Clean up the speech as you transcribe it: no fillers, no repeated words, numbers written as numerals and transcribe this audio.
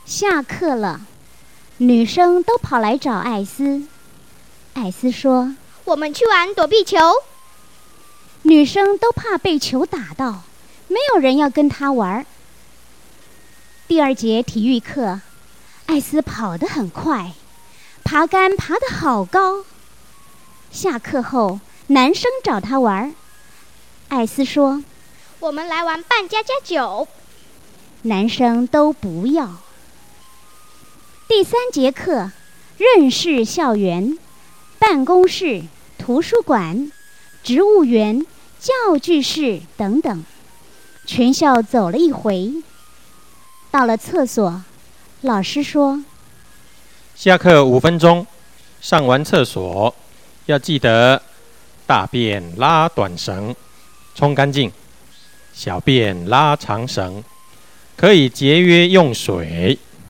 下课了，女生都跑来找艾斯。艾斯说：“ 我们去玩躲避球。” 女生都怕被球打到，没有人要跟她玩。第二节体育课，艾斯跑得很快，爬杆爬得好高。下课后，男生找她玩，艾斯说：“ 我们来玩扮家家酒。” 男生都不要。第三节课，认识校园、办公室、图书馆、植物园、教具室等等，全校走了一回。到了厕所，老师说：“ 下课5分钟，上完厕所要记得大便拉短绳，冲干净；小便拉长绳，可以节约用水。